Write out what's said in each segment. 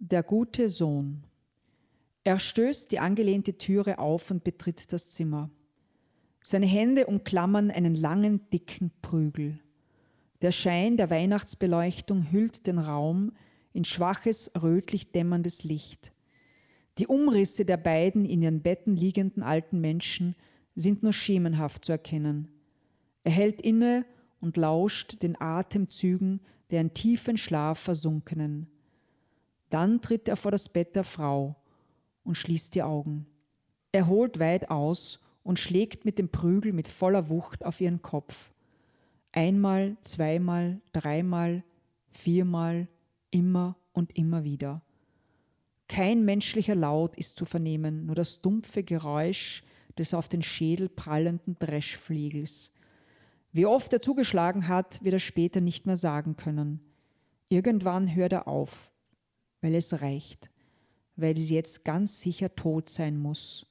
Der gute Sohn. Er stößt die angelehnte Türe auf und betritt das Zimmer. Seine Hände umklammern einen langen, dicken Prügel. Der Schein der Weihnachtsbeleuchtung hüllt den Raum in schwaches, rötlich dämmerndes Licht. Die Umrisse der beiden in ihren Betten liegenden alten Menschen sind nur schemenhaft zu erkennen. Er hält inne und lauscht den Atemzügen der in tiefen Schlaf versunkenen. Dann tritt er vor das Bett der Frau und schließt die Augen. Er holt weit aus und schlägt mit dem Prügel mit voller Wucht auf ihren Kopf. Einmal, zweimal, dreimal, viermal, immer und immer wieder. Kein menschlicher Laut ist zu vernehmen, nur das dumpfe Geräusch des auf den Schädel prallenden Dreschflegels. Wie oft er zugeschlagen hat, wird er später nicht mehr sagen können. Irgendwann hört er auf, weil es reicht, weil sie jetzt ganz sicher tot sein muss.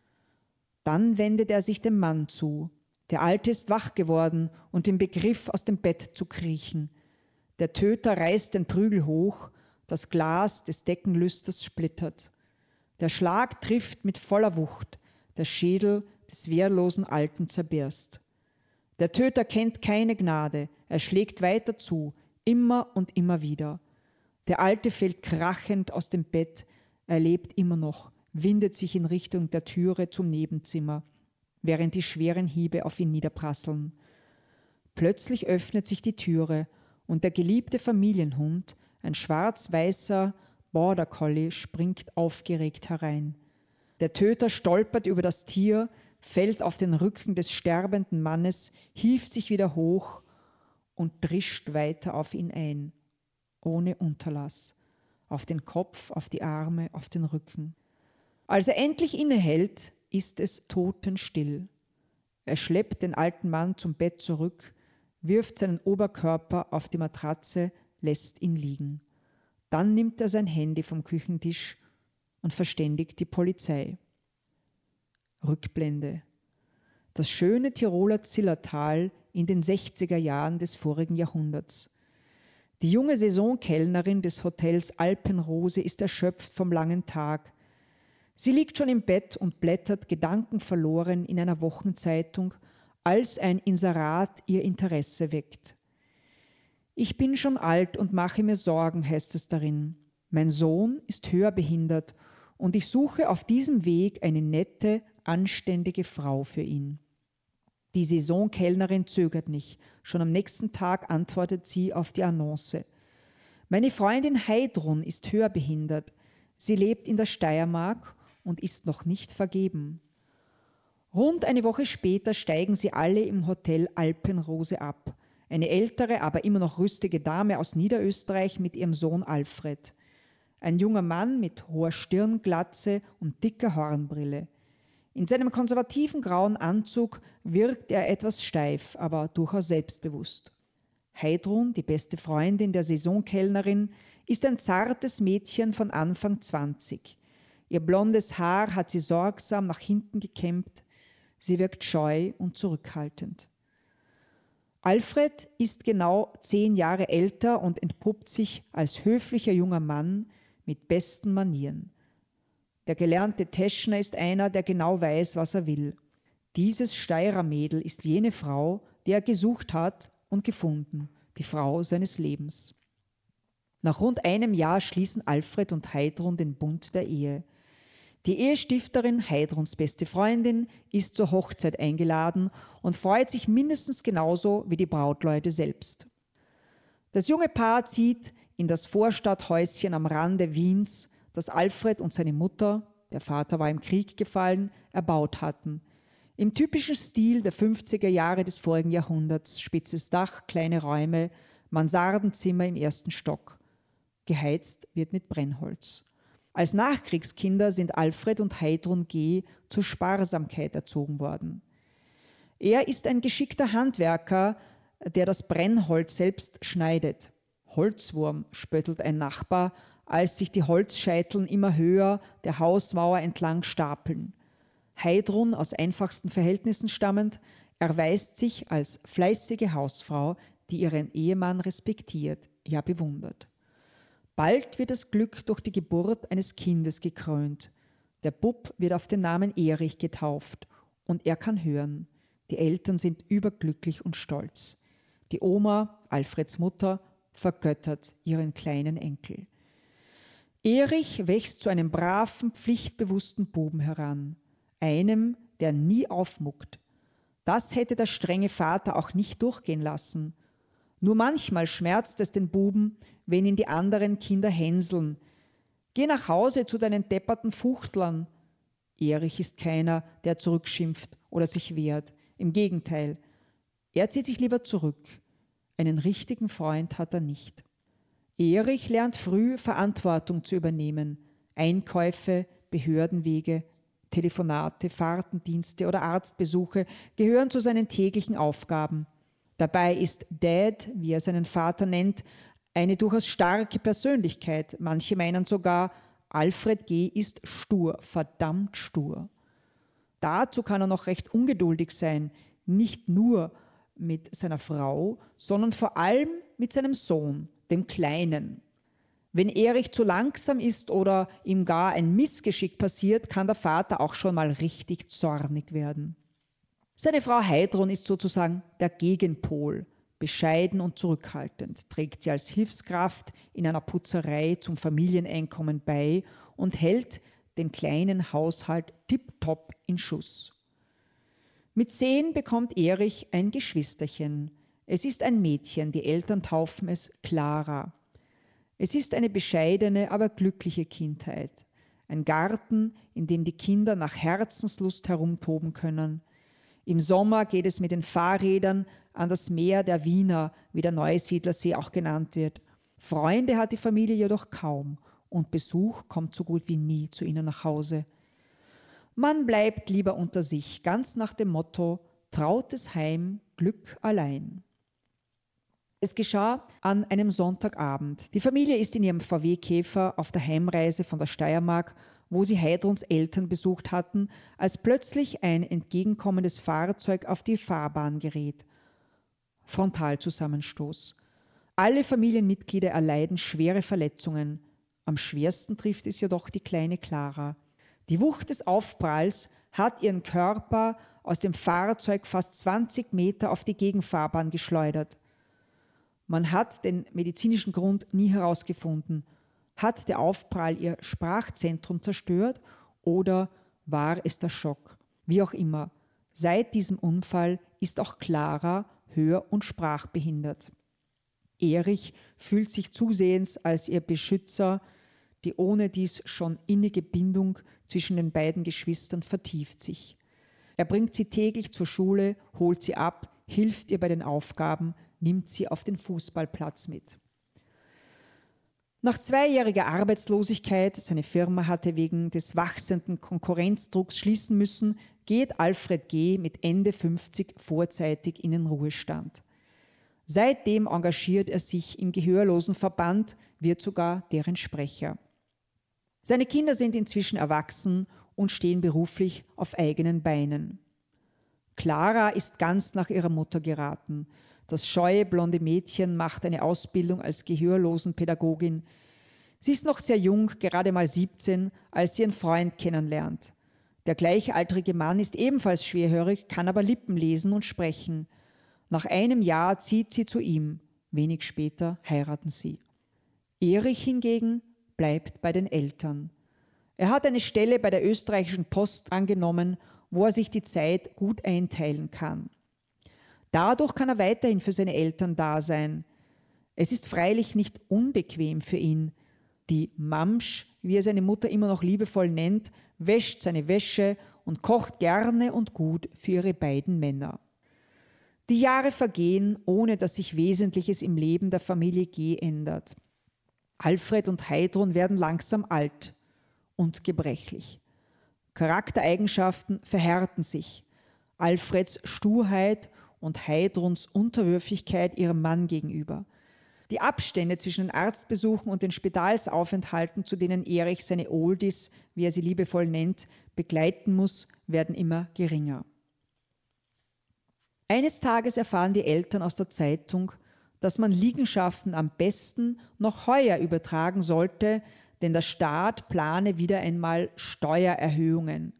Dann wendet er sich dem Mann zu. Der Alte ist wach geworden und im Begriff, aus dem Bett zu kriechen. Der Töter reißt den Prügel hoch, das Glas des Deckenlüsters splittert. Der Schlag trifft mit voller Wucht, der Schädel des wehrlosen Alten zerbirst. Der Töter kennt keine Gnade, er schlägt weiter zu, immer und immer wieder. Der Alte fällt krachend aus dem Bett, er lebt immer noch, windet sich in Richtung der Türe zum Nebenzimmer, während die schweren Hiebe auf ihn niederprasseln. Plötzlich öffnet sich die Türe und der geliebte Familienhund, ein schwarz-weißer Border Collie, springt aufgeregt herein. Der Töter stolpert über das Tier, fällt auf den Rücken des sterbenden Mannes, hieft sich wieder hoch und drischt weiter auf ihn ein, ohne Unterlass, auf den Kopf, auf die Arme, auf den Rücken. Als er endlich innehält, ist es totenstill. Er schleppt den alten Mann zum Bett zurück, wirft seinen Oberkörper auf die Matratze, lässt ihn liegen. Dann nimmt er sein Handy vom Küchentisch und verständigt die Polizei. Rückblende. Das schöne Tiroler Zillertal in den 60er Jahren des vorigen Jahrhunderts. Die junge Saisonkellnerin des Hotels Alpenrose ist erschöpft vom langen Tag. Sie liegt schon im Bett und blättert gedankenverloren in einer Wochenzeitung, als ein Inserat ihr Interesse weckt. Ich bin schon alt und mache mir Sorgen, heißt es darin. Mein Sohn ist hörbehindert und ich suche auf diesem Weg eine nette, anständige Frau für ihn. Die Saisonkellnerin zögert nicht. Schon am nächsten Tag antwortet sie auf die Annonce. Meine Freundin Heidrun ist hörbehindert. Sie lebt in der Steiermark und ist noch nicht vergeben. Rund eine Woche später steigen sie alle im Hotel Alpenrose ab. Eine ältere, aber immer noch rüstige Dame aus Niederösterreich mit ihrem Sohn Alfred. Ein junger Mann mit hoher Stirnglatze und dicker Hornbrille. In seinem konservativen grauen Anzug wirkt er etwas steif, aber durchaus selbstbewusst. Heidrun, die beste Freundin der Saisonkellnerin, ist ein zartes Mädchen von Anfang 20. Ihr blondes Haar hat sie sorgsam nach hinten gekämmt. Sie wirkt scheu und zurückhaltend. Alfred ist genau 10 Jahre älter und entpuppt sich als höflicher junger Mann mit besten Manieren. Der gelernte Teschner ist einer, der genau weiß, was er will. Dieses Steirer-Mädel ist jene Frau, die er gesucht hat und gefunden, die Frau seines Lebens. Nach rund einem Jahr schließen Alfred und Heidrun den Bund der Ehe. Die Ehestifterin, Heidruns beste Freundin, ist zur Hochzeit eingeladen und freut sich mindestens genauso wie die Brautleute selbst. Das junge Paar zieht in das Vorstadthäuschen am Rande Wiens, das Alfred und seine Mutter, der Vater war im Krieg gefallen, erbaut hatten. Im typischen Stil der 50er Jahre des vorigen Jahrhunderts, spitzes Dach, kleine Räume, Mansardenzimmer im 1. Stock. Geheizt wird mit Brennholz. Als Nachkriegskinder sind Alfred und Heidrun G. zur Sparsamkeit erzogen worden. Er ist ein geschickter Handwerker, der das Brennholz selbst schneidet. Holzwurm, spöttelt ein Nachbar, als sich die Holzscheiteln immer höher der Hausmauer entlang stapeln. Heidrun, aus einfachsten Verhältnissen stammend, erweist sich als fleißige Hausfrau, die ihren Ehemann respektiert, ja bewundert. Bald wird das Glück durch die Geburt eines Kindes gekrönt. Der Bub wird auf den Namen Erich getauft und er kann hören. Die Eltern sind überglücklich und stolz. Die Oma, Alfreds Mutter, vergöttert ihren kleinen Enkel. Erich wächst zu einem braven, pflichtbewussten Buben heran, einem, der nie aufmuckt. Das hätte der strenge Vater auch nicht durchgehen lassen. Nur manchmal schmerzt es den Buben, wenn ihn die anderen Kinder hänseln. Geh nach Hause zu deinen depperten Fuchtlern. Erich ist keiner, der zurückschimpft oder sich wehrt. Im Gegenteil, er zieht sich lieber zurück. Einen richtigen Freund hat er nicht. Erich lernt früh, Verantwortung zu übernehmen. Einkäufe, Behördenwege, Telefonate, Fahrtendienste oder Arztbesuche gehören zu seinen täglichen Aufgaben. Dabei ist Dad, wie er seinen Vater nennt, eine durchaus starke Persönlichkeit. Manche meinen sogar, Alfred G. ist stur, verdammt stur. Dazu kann er noch recht ungeduldig sein, nicht nur mit seiner Frau, sondern vor allem mit seinem Sohn, dem Kleinen. Wenn Erich zu langsam ist oder ihm gar ein Missgeschick passiert, kann der Vater auch schon mal richtig zornig werden. Seine Frau Heidrun ist sozusagen der Gegenpol. Bescheiden und zurückhaltend trägt sie als Hilfskraft in einer Putzerei zum Familieneinkommen bei und hält den kleinen Haushalt tipptopp in Schuss. Mit 10 bekommt Erich ein Geschwisterchen. Es ist ein Mädchen, die Eltern taufen es Clara. Es ist eine bescheidene, aber glückliche Kindheit. Ein Garten, in dem die Kinder nach Herzenslust herumtoben können. Im Sommer geht es mit den Fahrrädern an das Meer der Wiener, wie der Neusiedlersee auch genannt wird. Freunde hat die Familie jedoch kaum und Besuch kommt so gut wie nie zu ihnen nach Hause. Man bleibt lieber unter sich, ganz nach dem Motto: trautes Heim, Glück allein. Es geschah an einem Sonntagabend. Die Familie ist in ihrem VW-Käfer auf der Heimreise von der Steiermark, wo sie Heidruns Eltern besucht hatten, als plötzlich ein entgegenkommendes Fahrzeug auf die Fahrbahn gerät. Frontalzusammenstoß. Alle Familienmitglieder erleiden schwere Verletzungen. Am schwersten trifft es jedoch die kleine Clara. Die Wucht des Aufpralls hat ihren Körper aus dem Fahrzeug fast 20 Meter auf die Gegenfahrbahn geschleudert. Man hat den medizinischen Grund nie herausgefunden. Hat der Aufprall ihr Sprachzentrum zerstört oder war es der Schock? Wie auch immer, seit diesem Unfall ist auch Clara hör- und sprachbehindert. Erich fühlt sich zusehends als ihr Beschützer. Die ohnedies schon innige Bindung zwischen den beiden Geschwistern vertieft sich. Er bringt sie täglich zur Schule, holt sie ab, hilft ihr bei den Aufgaben, nimmt sie auf den Fußballplatz mit. Nach 2-jähriger Arbeitslosigkeit, seine Firma hatte wegen des wachsenden Konkurrenzdrucks schließen müssen, geht Alfred G. mit Ende 50 vorzeitig in den Ruhestand. Seitdem engagiert er sich im Gehörlosenverband, wird sogar deren Sprecher. Seine Kinder sind inzwischen erwachsen und stehen beruflich auf eigenen Beinen. Clara ist ganz nach ihrer Mutter geraten. Das scheue blonde Mädchen macht eine Ausbildung als Gehörlosenpädagogin. Sie ist noch sehr jung, gerade mal 17, als sie ihren Freund kennenlernt. Der gleichaltrige Mann ist ebenfalls schwerhörig, kann aber Lippen lesen und sprechen. Nach einem Jahr zieht sie zu ihm. Wenig später heiraten sie. Erich hingegen bleibt bei den Eltern. Er hat eine Stelle bei der österreichischen Post angenommen, wo er sich die Zeit gut einteilen kann. Dadurch kann er weiterhin für seine Eltern da sein. Es ist freilich nicht unbequem für ihn. Die Mamsch, wie er seine Mutter immer noch liebevoll nennt, wäscht seine Wäsche und kocht gerne und gut für ihre beiden Männer. Die Jahre vergehen, ohne dass sich Wesentliches im Leben der Familie G. ändert. Alfred und Heidrun werden langsam alt und gebrechlich. Charaktereigenschaften verhärten sich. Alfreds Sturheit und Heidruns Unterwürfigkeit ihrem Mann gegenüber. Die Abstände zwischen den Arztbesuchen und den Spitalsaufenthalten, zu denen Erich seine Oldies, wie er sie liebevoll nennt, begleiten muss, werden immer geringer. Eines Tages erfahren die Eltern aus der Zeitung, dass man Liegenschaften am besten noch heuer übertragen sollte, denn der Staat plane wieder einmal Steuererhöhungen.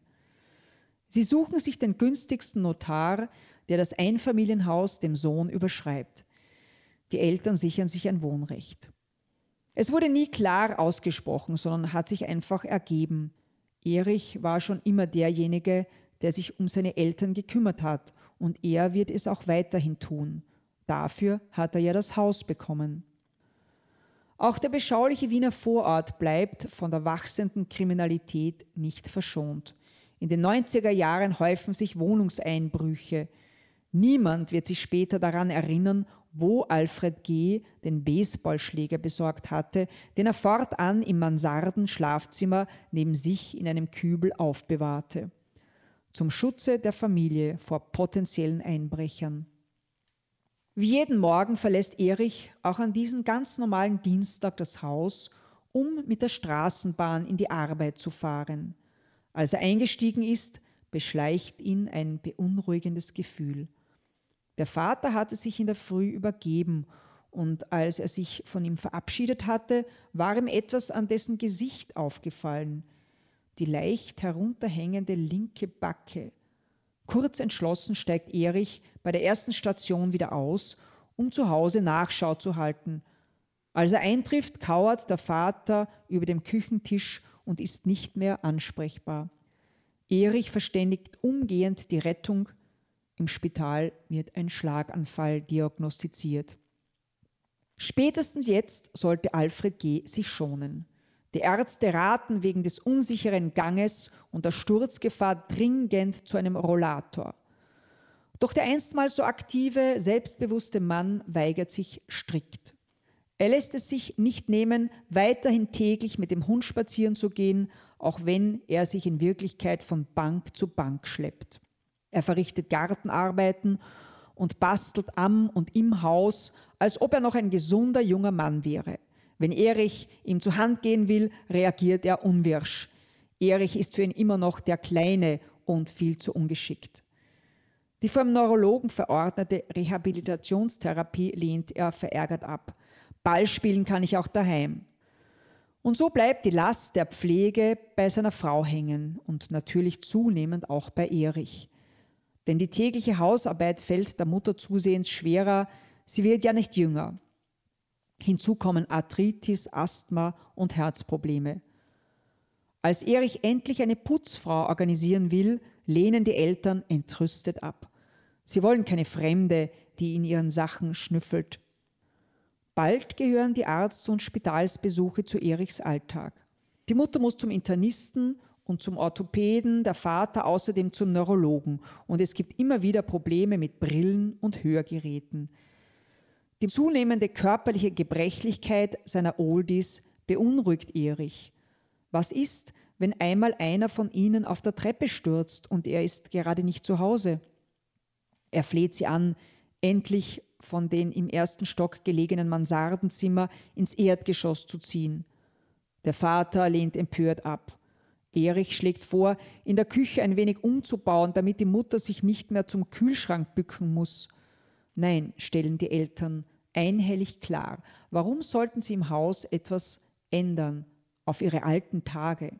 Sie suchen sich den günstigsten Notar, der das Einfamilienhaus dem Sohn überschreibt. Die Eltern sichern sich ein Wohnrecht. Es wurde nie klar ausgesprochen, sondern hat sich einfach ergeben. Erich war schon immer derjenige, der sich um seine Eltern gekümmert hat, und er wird es auch weiterhin tun. Dafür hat er ja das Haus bekommen. Auch der beschauliche Wiener Vorort bleibt von der wachsenden Kriminalität nicht verschont. In den 90er Jahren häufen sich Wohnungseinbrüche. Niemand wird sich später daran erinnern, wo Alfred G. den Baseballschläger besorgt hatte, den er fortan im Mansardenschlafzimmer neben sich in einem Kübel aufbewahrte. Zum Schutze der Familie vor potenziellen Einbrechern. Wie jeden Morgen verlässt Erich auch an diesem ganz normalen Dienstag das Haus, um mit der Straßenbahn in die Arbeit zu fahren. Als er eingestiegen ist, beschleicht ihn ein beunruhigendes Gefühl. Der Vater hatte sich in der Früh übergeben, und als er sich von ihm verabschiedet hatte, war ihm etwas an dessen Gesicht aufgefallen. Die leicht herunterhängende linke Backe. Kurz entschlossen steigt Erich bei der ersten Station wieder aus, um zu Hause Nachschau zu halten. Als er eintrifft, kauert der Vater über dem Küchentisch und ist nicht mehr ansprechbar. Erich verständigt umgehend die Rettung. Im Spital wird ein Schlaganfall diagnostiziert. Spätestens jetzt sollte Alfred G. sich schonen. Die Ärzte raten wegen des unsicheren Ganges und der Sturzgefahr dringend zu einem Rollator. Doch der einstmals so aktive, selbstbewusste Mann weigert sich strikt. Er lässt es sich nicht nehmen, weiterhin täglich mit dem Hund spazieren zu gehen, auch wenn er sich in Wirklichkeit von Bank zu Bank schleppt. Er verrichtet Gartenarbeiten und bastelt am und im Haus, als ob er noch ein gesunder junger Mann wäre. Wenn Erich ihm zur Hand gehen will, reagiert er unwirsch. Erich ist für ihn immer noch der Kleine und viel zu ungeschickt. Die vom Neurologen verordnete Rehabilitationstherapie lehnt er verärgert ab. Ball spielen kann ich auch daheim. Und so bleibt die Last der Pflege bei seiner Frau hängen und natürlich zunehmend auch bei Erich. Denn die tägliche Hausarbeit fällt der Mutter zusehends schwerer, sie wird ja nicht jünger. Hinzu kommen Arthritis, Asthma und Herzprobleme. Als Erich endlich eine Putzfrau organisieren will, lehnen die Eltern entrüstet ab. Sie wollen keine Fremde, die in ihren Sachen schnüffelt. Bald gehören die Arzt- und Spitalsbesuche zu Erichs Alltag. Die Mutter muss zum Internisten und zum Orthopäden, der Vater außerdem zum Neurologen, und es gibt immer wieder Probleme mit Brillen und Hörgeräten. Die zunehmende körperliche Gebrechlichkeit seiner Oldies beunruhigt Erich. Was ist, wenn einmal einer von ihnen auf der Treppe stürzt und er ist gerade nicht zu Hause? Er fleht sie an, endlich von den im ersten Stock gelegenen Mansardenzimmer ins Erdgeschoss zu ziehen. Der Vater lehnt empört ab. Erich schlägt vor, in der Küche ein wenig umzubauen, damit die Mutter sich nicht mehr zum Kühlschrank bücken muss. Nein, stellen die Eltern einhellig klar. Warum sollten sie im Haus etwas ändern auf ihre alten Tage?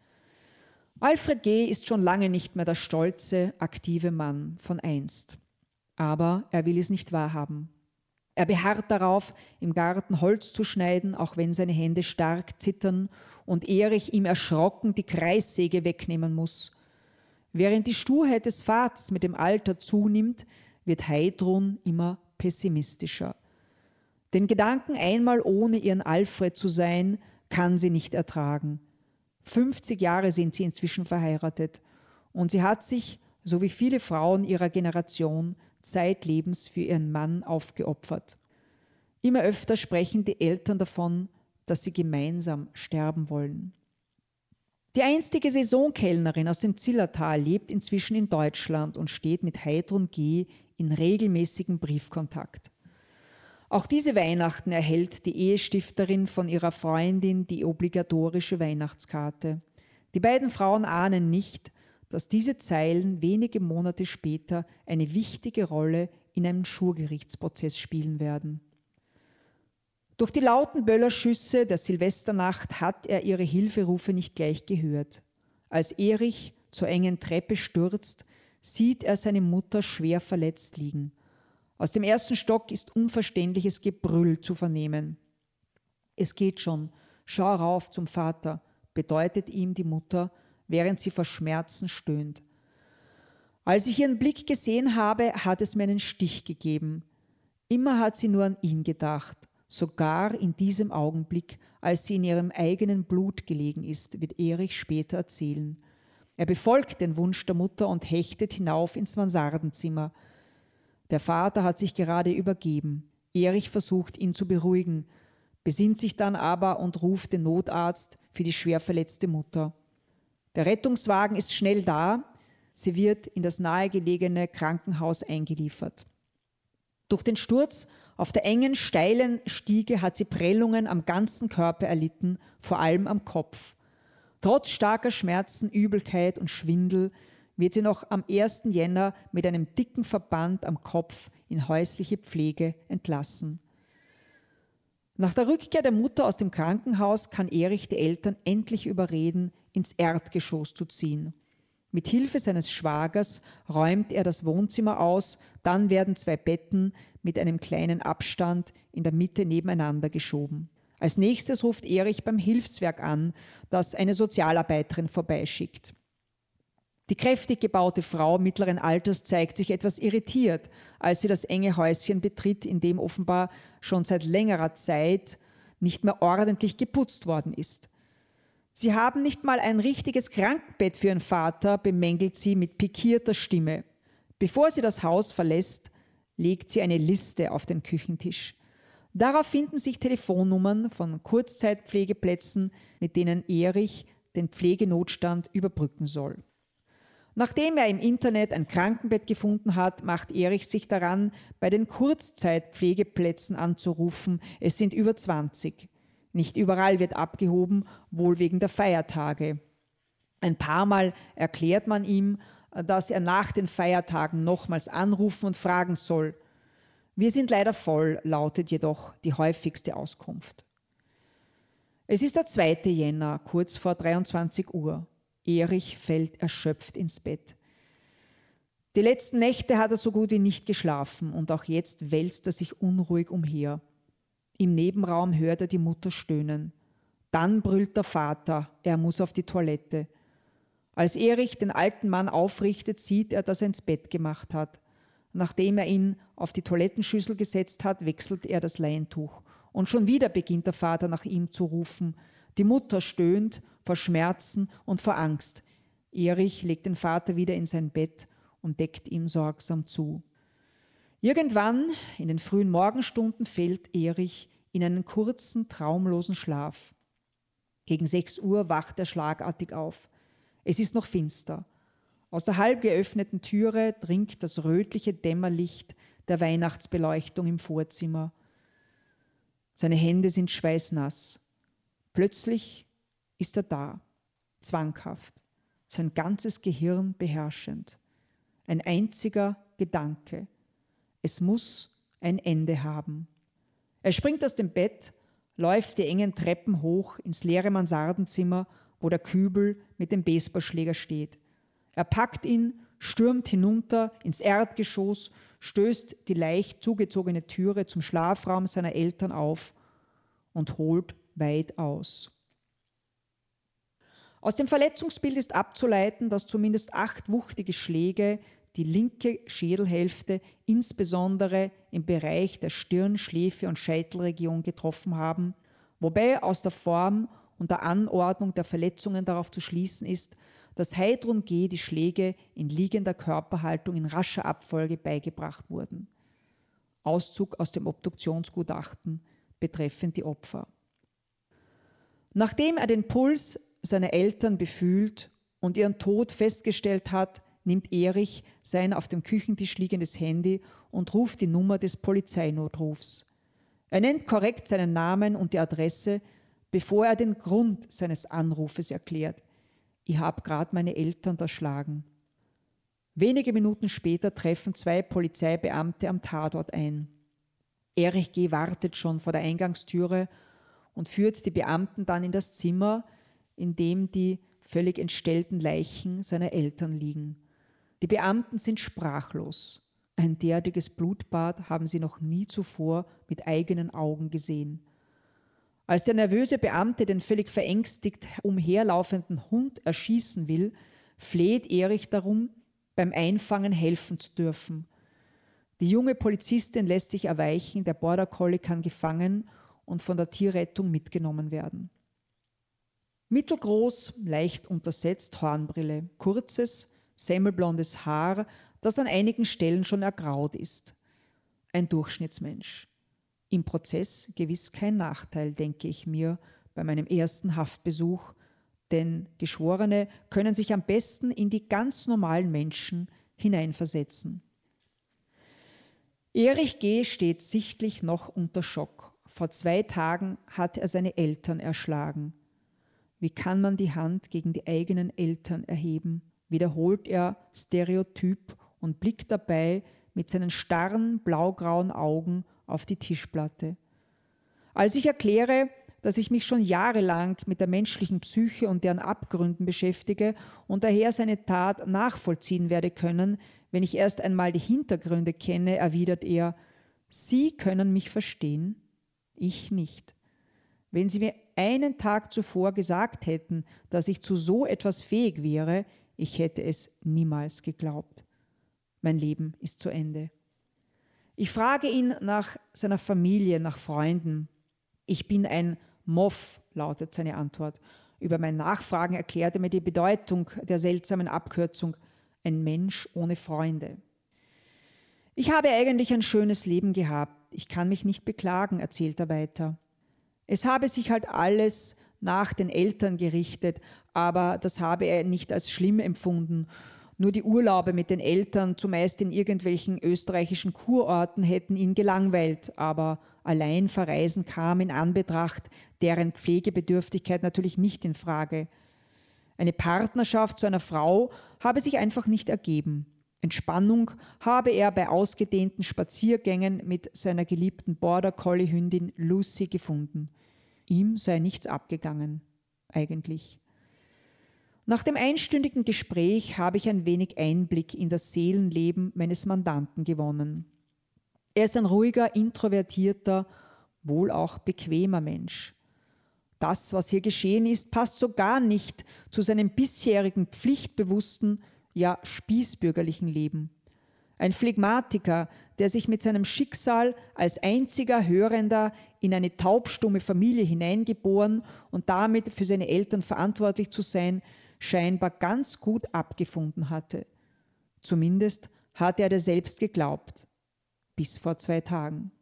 Alfred G. ist schon lange nicht mehr der stolze, aktive Mann von einst. Aber er will es nicht wahrhaben. Er beharrt darauf, im Garten Holz zu schneiden, auch wenn seine Hände stark zittern und Erich ihm erschrocken die Kreissäge wegnehmen muss. Während die Sturheit des Vaters mit dem Alter zunimmt, wird Heidrun immer pessimistischer. Den Gedanken, einmal ohne ihren Alfred zu sein, kann sie nicht ertragen. 50 Jahre sind sie inzwischen verheiratet und sie hat sich, so wie viele Frauen ihrer Generation, zeitlebens für ihren Mann aufgeopfert. Immer öfter sprechen die Eltern davon, dass sie gemeinsam sterben wollen. Die einstige Saisonkellnerin aus dem Zillertal lebt inzwischen in Deutschland und steht mit Heidrun G. in regelmäßigem Briefkontakt. Auch diese Weihnachten erhält die Ehestifterin von ihrer Freundin die obligatorische Weihnachtskarte. Die beiden Frauen ahnen nicht, dass diese Zeilen wenige Monate später eine wichtige Rolle in einem Schwurgerichtsprozess spielen werden. Durch die lauten Böllerschüsse der Silvesternacht hat er ihre Hilferufe nicht gleich gehört. Als Erich zur engen Treppe stürzt, sieht er seine Mutter schwer verletzt liegen. Aus dem ersten Stock ist unverständliches Gebrüll zu vernehmen. »Es geht schon, schau rauf zum Vater«, bedeutet ihm die Mutter, während sie vor Schmerzen stöhnt. »Als ich ihren Blick gesehen habe, hat es mir einen Stich gegeben. Immer hat sie nur an ihn gedacht, sogar in diesem Augenblick, als sie in ihrem eigenen Blut gelegen ist«, wird Erich später erzählen. Er befolgt den Wunsch der Mutter und hechtet hinauf ins Mansardenzimmer. Der Vater hat sich gerade übergeben. Erich versucht, ihn zu beruhigen, besinnt sich dann aber und ruft den Notarzt für die schwer verletzte Mutter. Der Rettungswagen ist schnell da. Sie wird in das nahegelegene Krankenhaus eingeliefert. Durch den Sturz auf der engen, steilen Stiege hat sie Prellungen am ganzen Körper erlitten, vor allem am Kopf. Trotz starker Schmerzen, Übelkeit und Schwindel wird sie noch am 1. Jänner mit einem dicken Verband am Kopf in häusliche Pflege entlassen. Nach der Rückkehr der Mutter aus dem Krankenhaus kann Erich die Eltern endlich überreden, ins Erdgeschoss zu ziehen. Mit Hilfe seines Schwagers räumt er das Wohnzimmer aus, dann werden 2 Betten mit einem kleinen Abstand in der Mitte nebeneinander geschoben. Als nächstes ruft Erich beim Hilfswerk an, das eine Sozialarbeiterin vorbeischickt. Die kräftig gebaute Frau mittleren Alters zeigt sich etwas irritiert, als sie das enge Häuschen betritt, in dem offenbar schon seit längerer Zeit nicht mehr ordentlich geputzt worden ist. »Sie haben nicht mal ein richtiges Krankenbett für Ihren Vater«, bemängelt sie mit pikierter Stimme. Bevor sie das Haus verlässt, legt sie eine Liste auf den Küchentisch. Darauf finden sich Telefonnummern von Kurzzeitpflegeplätzen, mit denen Erich den Pflegenotstand überbrücken soll. Nachdem er im Internet ein Krankenbett gefunden hat, macht Erich sich daran, bei den Kurzzeitpflegeplätzen anzurufen. Es sind über 20. Nicht überall wird abgehoben, wohl wegen der Feiertage. Ein paar Mal erklärt man ihm, dass er nach den Feiertagen nochmals anrufen und fragen soll. »Wir sind leider voll«, lautet jedoch die häufigste Auskunft. Es ist der 2. Jänner, kurz vor 23 Uhr. Erich fällt erschöpft ins Bett. Die letzten Nächte hat er so gut wie nicht geschlafen und auch jetzt wälzt er sich unruhig umher. Im Nebenraum hört er die Mutter stöhnen. Dann brüllt der Vater, er muss auf die Toilette. Als Erich den alten Mann aufrichtet, sieht er, dass er ins Bett gemacht hat. Nachdem er ihn auf die Toilettenschüssel gesetzt hat, wechselt er das Leintuch. Und schon wieder beginnt der Vater nach ihm zu rufen. Die Mutter stöhnt vor Schmerzen und vor Angst. Erich legt den Vater wieder in sein Bett und deckt ihm sorgsam zu. Irgendwann, in den frühen Morgenstunden, fällt Erich in einen kurzen, traumlosen Schlaf. Gegen 6 Uhr wacht er schlagartig auf. Es ist noch finster. Aus der halb geöffneten Türe dringt das rötliche Dämmerlicht der Weihnachtsbeleuchtung im Vorzimmer. Seine Hände sind schweißnass. Plötzlich ist er da, zwanghaft, sein ganzes Gehirn beherrschend. Ein einziger Gedanke. Es muss ein Ende haben. Er springt aus dem Bett, läuft die engen Treppen hoch ins leere Mansardenzimmer, wo der Kübel mit dem Baseballschläger steht. Er packt ihn, stürmt hinunter ins Erdgeschoss, stößt die leicht zugezogene Türe zum Schlafraum seiner Eltern auf und holt weit aus. Aus dem Verletzungsbild ist abzuleiten, dass zumindest 8 wuchtige Schläge die linke Schädelhälfte, insbesondere im Bereich der Stirn-, Schläfe- und Scheitelregion getroffen haben, wobei aus der Form und der Anordnung der Verletzungen darauf zu schließen ist, dass Heidrun G. die Schläge in liegender Körperhaltung in rascher Abfolge beigebracht wurden. Auszug aus dem Obduktionsgutachten betreffend die Opfer. Nachdem er den Puls seiner Eltern befühlt und ihren Tod festgestellt hat, nimmt Erich sein auf dem Küchentisch liegendes Handy und ruft die Nummer des Polizeinotrufs. Er nennt korrekt seinen Namen und die Adresse, bevor er den Grund seines Anrufes erklärt. Ich habe gerade meine Eltern erschlagen. Wenige Minuten später treffen 2 Polizeibeamte am Tatort ein. Erich G. wartet schon vor der Eingangstüre und führt die Beamten dann in das Zimmer, in dem die völlig entstellten Leichen seiner Eltern liegen. Die Beamten sind sprachlos. Ein derartiges Blutbad haben sie noch nie zuvor mit eigenen Augen gesehen. Als der nervöse Beamte den völlig verängstigt umherlaufenden Hund erschießen will, fleht Erich darum, beim Einfangen helfen zu dürfen. Die junge Polizistin lässt sich erweichen, der Border Collie kann gefangen und von der Tierrettung mitgenommen werden. Mittelgroß, leicht untersetzt, Hornbrille, kurzes, semmelblondes Haar, das an einigen Stellen schon ergraut ist. Ein Durchschnittsmensch. Im Prozess gewiss kein Nachteil, denke ich mir, bei meinem ersten Haftbesuch, denn Geschworene können sich am besten in die ganz normalen Menschen hineinversetzen. Erich G. steht sichtlich noch unter Schock. Vor 2 Tagen hat er seine Eltern erschlagen. Wie kann man die Hand gegen die eigenen Eltern erheben? Wiederholt er stereotyp und blickt dabei mit seinen starren, blaugrauen Augen auf die Tischplatte. Als ich erkläre, dass ich mich schon jahrelang mit der menschlichen Psyche und deren Abgründen beschäftige und daher seine Tat nachvollziehen werde können, wenn ich erst einmal die Hintergründe kenne, erwidert er: Sie können mich verstehen, ich nicht. Wenn Sie mir einen Tag zuvor gesagt hätten, dass ich zu so etwas fähig wäre, ich hätte es niemals geglaubt. Mein Leben ist zu Ende. Ich frage ihn nach seiner Familie, nach Freunden. Ich bin ein Moff, lautet seine Antwort. Über mein Nachfragen erklärt er mir die Bedeutung der seltsamen Abkürzung: ein Mensch ohne Freunde. Ich habe eigentlich ein schönes Leben gehabt. Ich kann mich nicht beklagen, erzählt er weiter. Es habe sich halt alles nach den Eltern gerichtet, aber das habe er nicht als schlimm empfunden. Nur die Urlaube mit den Eltern, zumeist in irgendwelchen österreichischen Kurorten, hätten ihn gelangweilt, aber allein verreisen kam in Anbetracht deren Pflegebedürftigkeit natürlich nicht in Frage. Eine Partnerschaft zu einer Frau habe sich einfach nicht ergeben. Entspannung habe er bei ausgedehnten Spaziergängen mit seiner geliebten Border Collie Hündin Lucy gefunden. Ihm sei nichts abgegangen, eigentlich. Nach dem einstündigen Gespräch habe ich ein wenig Einblick in das Seelenleben meines Mandanten gewonnen. Er ist ein ruhiger, introvertierter, wohl auch bequemer Mensch. Das, was hier geschehen ist, passt so gar nicht zu seinem bisherigen pflichtbewussten, ja spießbürgerlichen Leben. Ein Phlegmatiker, der sich mit seinem Schicksal als einziger Hörender in eine taubstumme Familie hineingeboren und damit für seine Eltern verantwortlich zu sein, scheinbar ganz gut abgefunden hatte. Zumindest hatte er das selbst geglaubt. Bis vor 2 Tagen.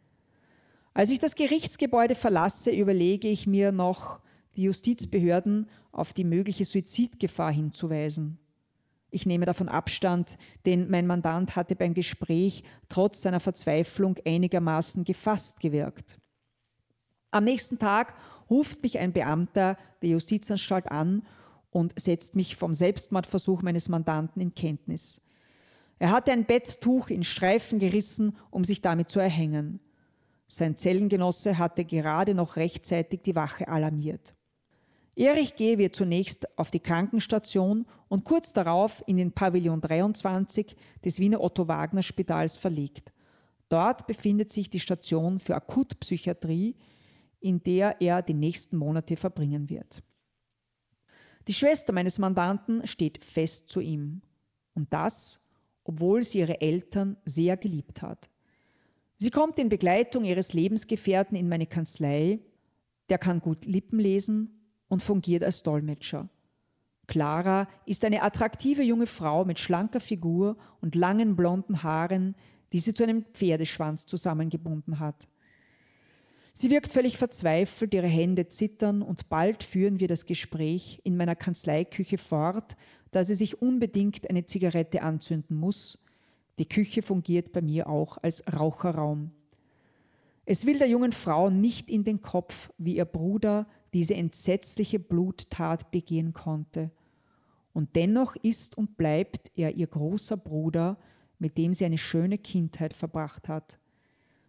Als ich das Gerichtsgebäude verlasse, überlege ich mir noch, die Justizbehörden auf die mögliche Suizidgefahr hinzuweisen. Ich nehme davon Abstand, denn mein Mandant hatte beim Gespräch trotz seiner Verzweiflung einigermaßen gefasst gewirkt. Am nächsten Tag ruft mich ein Beamter der Justizanstalt an und setzt mich vom Selbstmordversuch meines Mandanten in Kenntnis. Er hatte ein Betttuch in Streifen gerissen, um sich damit zu erhängen. Sein Zellengenosse hatte gerade noch rechtzeitig die Wache alarmiert. Erich G. wird zunächst auf die Krankenstation und kurz darauf in den Pavillon 23 des Wiener Otto-Wagner-Spitals verlegt. Dort befindet sich die Station für Akutpsychiatrie, in der er die nächsten Monate verbringen wird. Die Schwester meines Mandanten steht fest zu ihm. Und das, obwohl sie ihre Eltern sehr geliebt hat. Sie kommt in Begleitung ihres Lebensgefährten in meine Kanzlei, der kann gut Lippen lesen und fungiert als Dolmetscher. Clara ist eine attraktive junge Frau mit schlanker Figur und langen blonden Haaren, die sie zu einem Pferdeschwanz zusammengebunden hat. Sie wirkt völlig verzweifelt, ihre Hände zittern und bald führen wir das Gespräch in meiner Kanzleiküche fort, da sie sich unbedingt eine Zigarette anzünden muss. Die Küche fungiert bei mir auch als Raucherraum. Es will der jungen Frau nicht in den Kopf, wie ihr Bruder diese entsetzliche Bluttat begehen konnte. Und dennoch ist und bleibt er ihr großer Bruder, mit dem sie eine schöne Kindheit verbracht hat.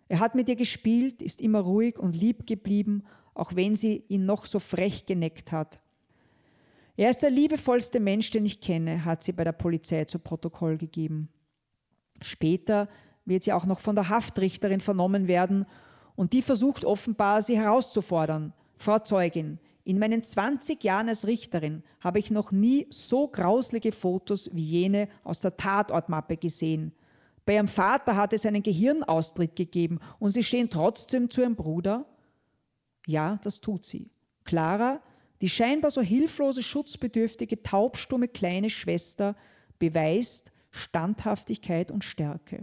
Er hat mit ihr gespielt, ist immer ruhig und lieb geblieben, auch wenn sie ihn noch so frech geneckt hat. Er ist der liebevollste Mensch, den ich kenne, hat sie bei der Polizei zu Protokoll gegeben. Später wird sie auch noch von der Haftrichterin vernommen werden und die versucht offenbar, sie herauszufordern. Frau Zeugin, in meinen 20 Jahren als Richterin habe ich noch nie so grauslige Fotos wie jene aus der Tatortmappe gesehen. Bei ihrem Vater hat es einen Gehirnaustritt gegeben und sie stehen trotzdem zu ihrem Bruder? Ja, das tut sie. Clara, die scheinbar so hilflose, schutzbedürftige, taubstumme kleine Schwester, beweist Standhaftigkeit und Stärke.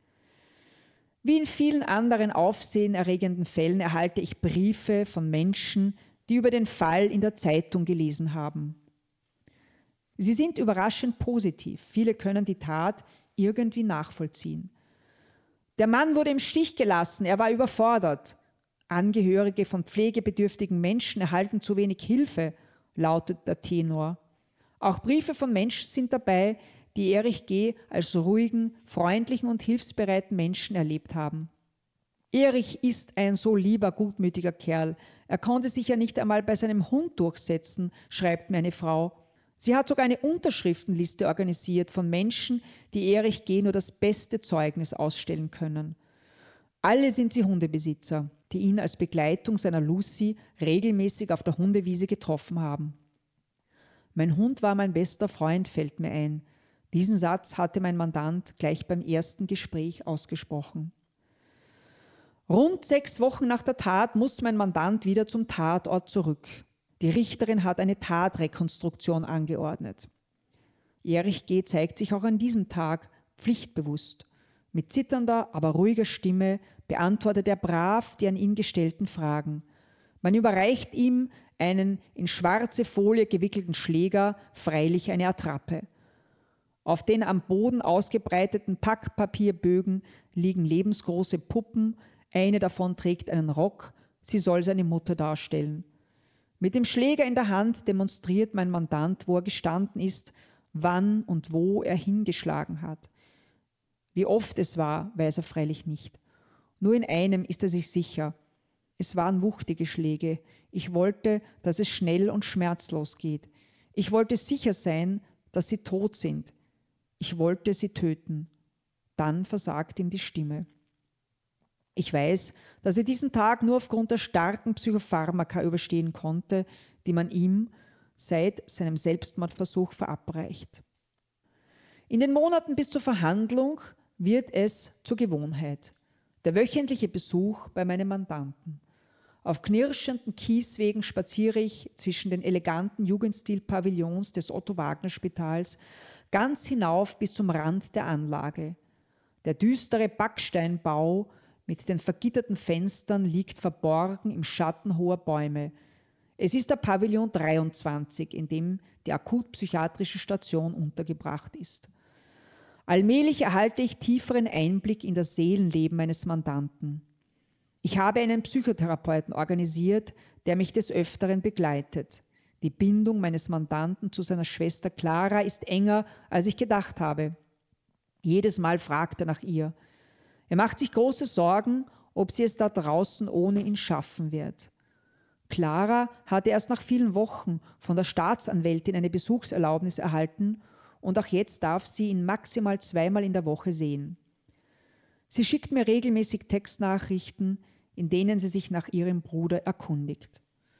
Wie in vielen anderen aufsehenerregenden Fällen erhalte ich Briefe von Menschen, die über den Fall in der Zeitung gelesen haben. Sie sind überraschend positiv. Viele können die Tat irgendwie nachvollziehen. Der Mann wurde im Stich gelassen, er war überfordert. Angehörige von pflegebedürftigen Menschen erhalten zu wenig Hilfe, lautet der Tenor. Auch Briefe von Menschen sind dabei, die Erich G. als ruhigen, freundlichen und hilfsbereiten Menschen erlebt haben. Erich ist ein so lieber, gutmütiger Kerl. Er konnte sich ja nicht einmal bei seinem Hund durchsetzen, schreibt mir eine Frau. Sie hat sogar eine Unterschriftenliste organisiert von Menschen, die Erich G. nur das beste Zeugnis ausstellen können. Alle sind sie Hundebesitzer, die ihn als Begleitung seiner Lucy regelmäßig auf der Hundewiese getroffen haben. Mein Hund war mein bester Freund, fällt mir ein. Diesen Satz hatte mein Mandant gleich beim ersten Gespräch ausgesprochen. Rund 6 Wochen nach der Tat muss mein Mandant wieder zum Tatort zurück. Die Richterin hat eine Tatrekonstruktion angeordnet. Erich G. zeigt sich auch an diesem Tag pflichtbewusst. Mit zitternder, aber ruhiger Stimme beantwortet er brav die an ihn gestellten Fragen. Man überreicht ihm einen in schwarze Folie gewickelten Schläger, freilich eine Attrappe. Auf den am Boden ausgebreiteten Packpapierbögen liegen lebensgroße Puppen, eine davon trägt einen Rock, sie soll seine Mutter darstellen. Mit dem Schläger in der Hand demonstriert mein Mandant, wo er gestanden ist, wann und wo er hingeschlagen hat. Wie oft es war, weiß er freilich nicht. Nur in einem ist er sich sicher. Es waren wuchtige Schläge. Ich wollte, dass es schnell und schmerzlos geht. Ich wollte sicher sein, dass sie tot sind. Ich wollte sie töten. Dann versagt ihm die Stimme. Ich weiß, dass er diesen Tag nur aufgrund der starken Psychopharmaka überstehen konnte, die man ihm seit seinem Selbstmordversuch verabreicht. In den Monaten bis zur Verhandlung wird es zur Gewohnheit. Der wöchentliche Besuch bei meinem Mandanten. Auf knirschenden Kieswegen spaziere ich zwischen den eleganten Jugendstil-Pavillons des Otto-Wagner-Spitals ganz hinauf bis zum Rand der Anlage. Der düstere Backsteinbau mit den vergitterten Fenstern liegt verborgen im Schatten hoher Bäume. Es ist der Pavillon 23, in dem die akutpsychiatrische Station untergebracht ist. Allmählich erhalte ich tieferen Einblick in das Seelenleben meines Mandanten. Ich habe einen Psychotherapeuten organisiert, der mich des Öfteren begleitet. Die Bindung meines Mandanten zu seiner Schwester Clara ist enger, als ich gedacht habe. Jedes Mal fragt er nach ihr. Er macht sich große Sorgen, ob sie es da draußen ohne ihn schaffen wird. Clara hatte erst nach vielen Wochen von der Staatsanwältin eine Besuchserlaubnis erhalten und auch jetzt darf sie ihn maximal 2-mal in der Woche sehen. Sie schickt mir regelmäßig Textnachrichten, in denen sie sich nach ihrem Bruder erkundigt.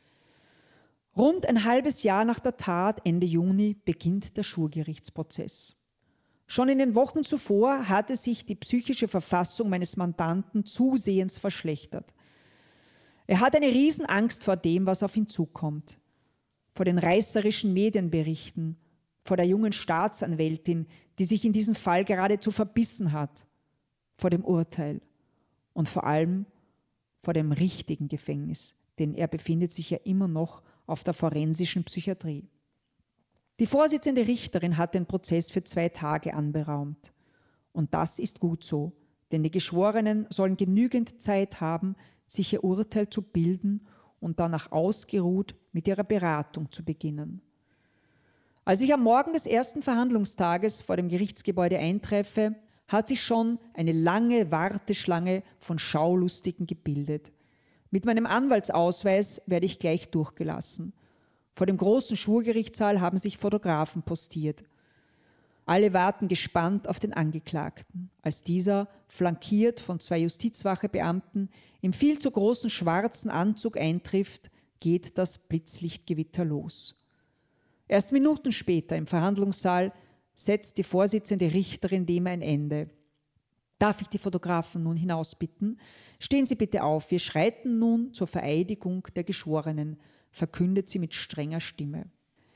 Rund ein halbes Jahr nach der Tat, Ende Juni, beginnt der Schwurgerichtsprozess. Schon in den Wochen zuvor hatte sich die psychische Verfassung meines Mandanten zusehends verschlechtert. Er hat eine Riesenangst vor dem, was auf ihn zukommt. Vor den reißerischen Medienberichten, vor der jungen Staatsanwältin, die sich in diesem Fall geradezu verbissen hat, vor dem Urteil und vor allem vor dem richtigen Gefängnis, denn er befindet sich ja immer noch auf der forensischen Psychiatrie. Die Vorsitzende Richterin hat den Prozess für 2 Tage anberaumt. Und das ist gut so, denn die Geschworenen sollen genügend Zeit haben, sich ihr Urteil zu bilden und danach ausgeruht mit ihrer Beratung zu beginnen. Als ich am Morgen des ersten Verhandlungstages vor dem Gerichtsgebäude eintreffe, hat sich schon eine lange Warteschlange von Schaulustigen gebildet. Mit meinem Anwaltsausweis werde ich gleich durchgelassen. Vor dem großen Schwurgerichtssaal haben sich Fotografen postiert. Alle warten gespannt auf den Angeklagten. Als dieser, flankiert von 2 Justizwachebeamten, im viel zu großen schwarzen Anzug eintrifft, geht das Blitzlichtgewitter los. Erst Minuten später im Verhandlungssaal setzt die Vorsitzende Richterin dem ein Ende. Darf ich die Fotografen nun hinausbitten? Stehen Sie bitte auf, wir schreiten nun zur Vereidigung der Geschworenen, verkündet sie mit strenger Stimme.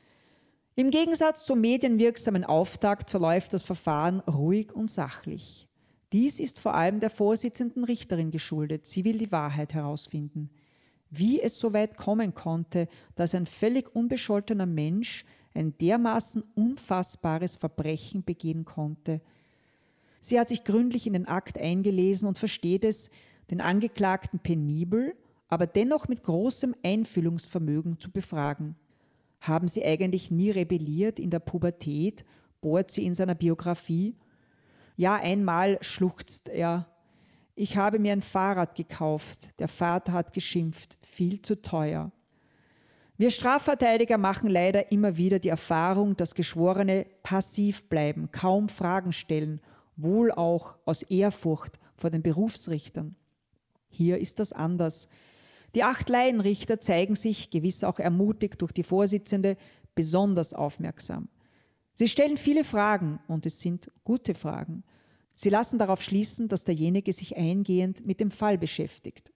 Im Gegensatz zum medienwirksamen Auftakt verläuft das Verfahren ruhig und sachlich. Dies ist vor allem der Vorsitzenden Richterin geschuldet. Sie will die Wahrheit herausfinden. Wie es so weit kommen konnte, dass ein völlig unbescholtener Mensch ein dermaßen unfassbares Verbrechen begehen konnte. Sie hat sich gründlich in den Akt eingelesen und versteht es, den Angeklagten penibel, aber dennoch mit großem Einfühlungsvermögen zu befragen. Haben Sie eigentlich nie rebelliert in der Pubertät, bohrt sie in seiner Biografie. Ja, einmal schluchzt er. Ich habe mir ein Fahrrad gekauft, der Vater hat geschimpft, viel zu teuer. Wir Strafverteidiger machen leider immer wieder die Erfahrung, dass Geschworene passiv bleiben, kaum Fragen stellen, wohl auch aus Ehrfurcht vor den Berufsrichtern. Hier ist das anders. Die 8 Laienrichter zeigen sich, gewiss auch ermutigt durch die Vorsitzende, besonders aufmerksam. Sie stellen viele Fragen und es sind gute Fragen. Sie lassen darauf schließen, dass derjenige sich eingehend mit dem Fall beschäftigt.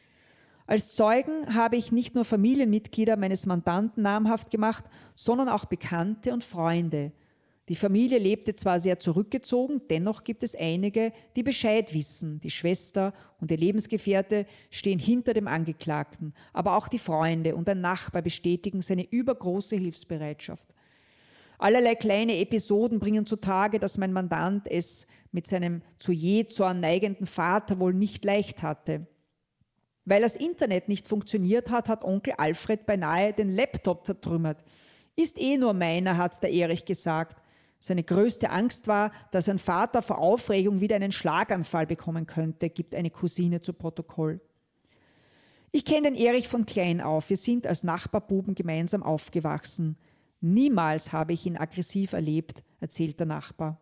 Als Zeugen habe ich nicht nur Familienmitglieder meines Mandanten namhaft gemacht, sondern auch Bekannte und Freunde. Die Familie lebte zwar sehr zurückgezogen, dennoch gibt es einige, die Bescheid wissen. Die Schwester und der Lebensgefährte stehen hinter dem Angeklagten, aber auch die Freunde und ein Nachbar bestätigen seine übergroße Hilfsbereitschaft. Allerlei kleine Episoden bringen zutage, dass mein Mandant es mit seinem zu Jähzorn neigenden Vater wohl nicht leicht hatte. Weil das Internet nicht funktioniert hat, hat Onkel Alfred beinahe den Laptop zertrümmert. Ist nur meiner, hat der Erich gesagt. Seine größte Angst war, dass sein Vater vor Aufregung wieder einen Schlaganfall bekommen könnte, gibt eine Cousine zu Protokoll. Ich kenne den Erich von klein auf. Wir sind als Nachbarbuben gemeinsam aufgewachsen. Niemals habe ich ihn aggressiv erlebt, erzählt der Nachbar.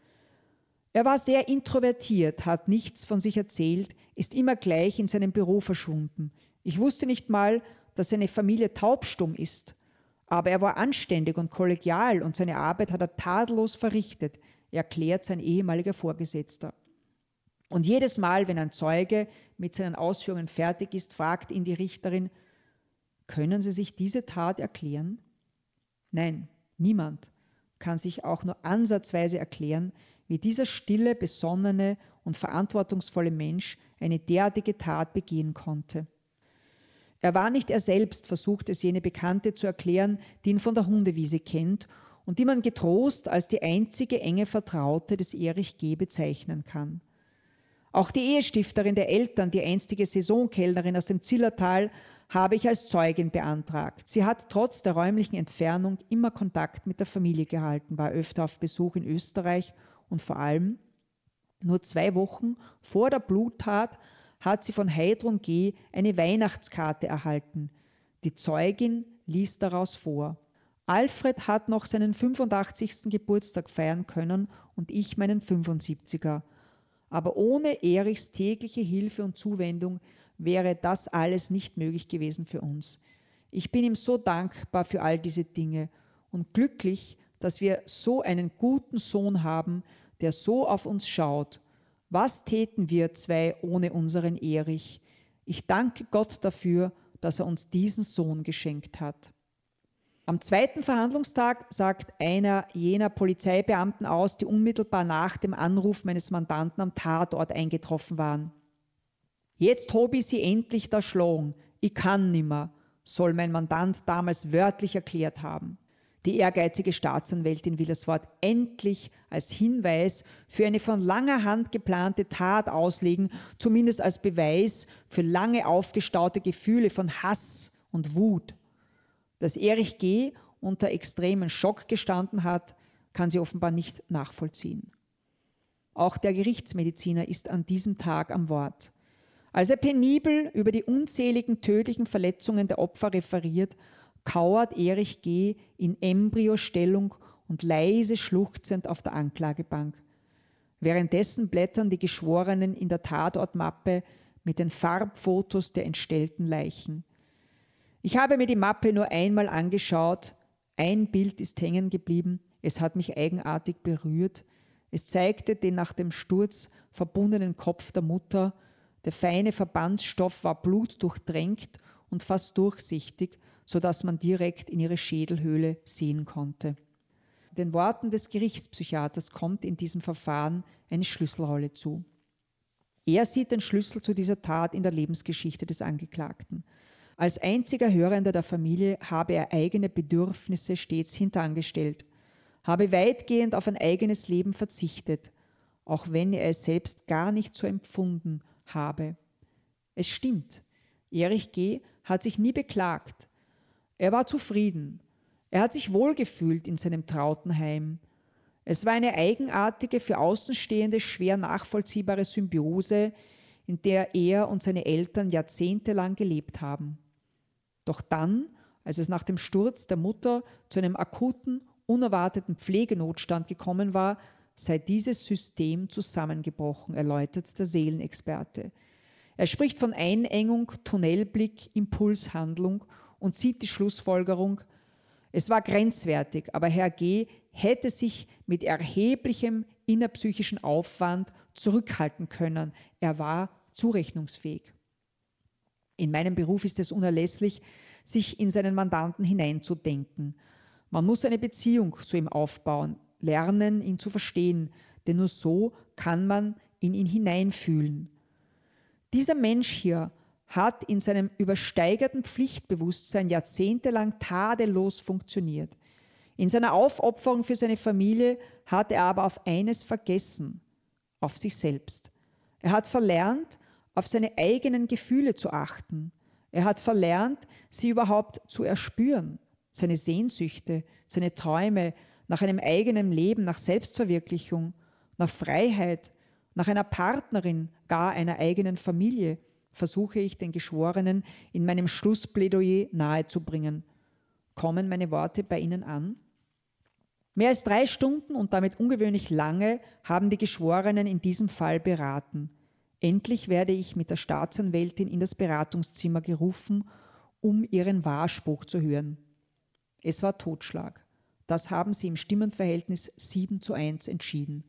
Er war sehr introvertiert, hat nichts von sich erzählt, ist immer gleich in seinem Büro verschwunden. Ich wusste nicht mal, dass seine Familie taubstumm ist. Aber er war anständig und kollegial und seine Arbeit hat er tadellos verrichtet, erklärt sein ehemaliger Vorgesetzter. Und jedes Mal, wenn ein Zeuge mit seinen Ausführungen fertig ist, fragt ihn die Richterin, können Sie sich diese Tat erklären? Nein, niemand kann sich auch nur ansatzweise erklären, wie dieser stille, besonnene und verantwortungsvolle Mensch eine derartige Tat begehen konnte. Er war nicht er selbst, versucht es jene Bekannte zu erklären, die ihn von der Hundewiese kennt und die man getrost als die einzige enge Vertraute des Erich G. bezeichnen kann. Auch die Ehestifterin der Eltern, die einstige Saisonkellnerin aus dem Zillertal, habe ich als Zeugin beantragt. Sie hat trotz der räumlichen Entfernung immer Kontakt mit der Familie gehalten, war öfter auf Besuch in Österreich und vor allem, nur 2 Wochen vor der Bluttat hat sie von Heidrun G. eine Weihnachtskarte erhalten. Die Zeugin liest daraus vor. Alfred hat noch seinen 85. Geburtstag feiern können und ich meinen 75er. Aber ohne Erichs tägliche Hilfe und Zuwendung wäre das alles nicht möglich gewesen für uns. Ich bin ihm so dankbar für all diese Dinge und glücklich, dass wir so einen guten Sohn haben, der so auf uns schaut. Was täten wir 2 ohne unseren Erich? Ich danke Gott dafür, dass er uns diesen Sohn geschenkt hat. Am 2. Verhandlungstag sagt einer jener Polizeibeamten aus, die unmittelbar nach dem Anruf meines Mandanten am Tatort eingetroffen waren. Jetzt hab ich sie endlich da schlagen. Ich kann nimmer, soll mein Mandant damals wörtlich erklärt haben. Die ehrgeizige Staatsanwältin will das Wort endlich als Hinweis für eine von langer Hand geplante Tat auslegen, zumindest als Beweis für lange aufgestaute Gefühle von Hass und Wut. Dass Erich G. unter extremen Schock gestanden hat, kann sie offenbar nicht nachvollziehen. Auch der Gerichtsmediziner ist an diesem Tag am Wort. Als er penibel über die unzähligen tödlichen Verletzungen der Opfer referiert, kauert Erich G. in Embryostellung und leise schluchzend auf der Anklagebank. Währenddessen blättern die Geschworenen in der Tatortmappe mit den Farbfotos der entstellten Leichen. Ich habe mir die Mappe nur einmal angeschaut. Ein Bild ist hängen geblieben. Es hat mich eigenartig berührt. Es zeigte den nach dem Sturz verbundenen Kopf der Mutter. Der feine Verbandsstoff war blutdurchtränkt und fast durchsichtig, sodass man direkt in ihre Schädelhöhle sehen konnte. Den Worten des Gerichtspsychiaters kommt in diesem Verfahren eine Schlüsselrolle zu. Er sieht den Schlüssel zu dieser Tat in der Lebensgeschichte des Angeklagten. Als einziger Hörender der Familie habe er eigene Bedürfnisse stets hintangestellt, habe weitgehend auf ein eigenes Leben verzichtet, auch wenn er es selbst gar nicht so empfunden habe. Es stimmt, Erich G. hat sich nie beklagt. Er war zufrieden. Er hat sich wohlgefühlt in seinem trauten Heim. Es war eine eigenartige, für Außenstehende schwer nachvollziehbare Symbiose, in der er und seine Eltern jahrzehntelang gelebt haben. Doch dann, als es nach dem Sturz der Mutter zu einem akuten, unerwarteten Pflegenotstand gekommen war, sei dieses System zusammengebrochen, erläutert der Seelenexperte. Er spricht von Einengung, Tunnelblick, Impulshandlung und zieht die Schlussfolgerung: Es war grenzwertig, aber Herr G. hätte sich mit erheblichem innerpsychischen Aufwand zurückhalten können. Er war zurechnungsfähig. In meinem Beruf ist es unerlässlich, sich in seinen Mandanten hineinzudenken. Man muss eine Beziehung zu ihm aufbauen, lernen, ihn zu verstehen, denn nur so kann man in ihn hineinfühlen. Dieser Mensch hier hat in seinem übersteigerten Pflichtbewusstsein jahrzehntelang tadellos funktioniert. In seiner Aufopferung für seine Familie hat er aber auf eines vergessen: auf sich selbst. Er hat verlernt, auf seine eigenen Gefühle zu achten. Er hat verlernt, sie überhaupt zu erspüren, seine Sehnsüchte, seine Träume nach einem eigenen Leben, nach Selbstverwirklichung, nach Freiheit, nach einer Partnerin, gar einer eigenen Familie, versuche ich den Geschworenen in meinem Schlussplädoyer nahezubringen. Kommen meine Worte bei Ihnen an? Mehr als 3 Stunden und damit ungewöhnlich lange haben die Geschworenen in diesem Fall beraten. Endlich werde ich mit der Staatsanwältin in das Beratungszimmer gerufen, um ihren Wahrspruch zu hören. Es war Totschlag. Das haben sie im Stimmenverhältnis 7:1 entschieden.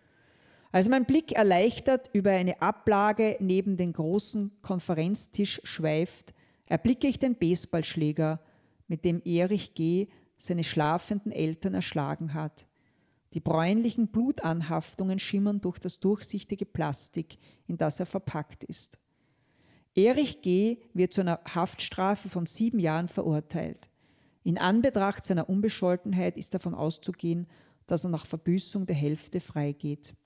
Als mein Blick erleichtert über eine Ablage neben den großen Konferenztisch schweift, erblicke ich den Baseballschläger, mit dem Erich G. seine schlafenden Eltern erschlagen hat. Die bräunlichen Blutanhaftungen schimmern durch das durchsichtige Plastik, in das er verpackt ist. Erich G. wird zu einer Haftstrafe von 7 Jahren verurteilt. In Anbetracht seiner Unbescholtenheit ist davon auszugehen, dass er nach Verbüßung der Hälfte freigeht.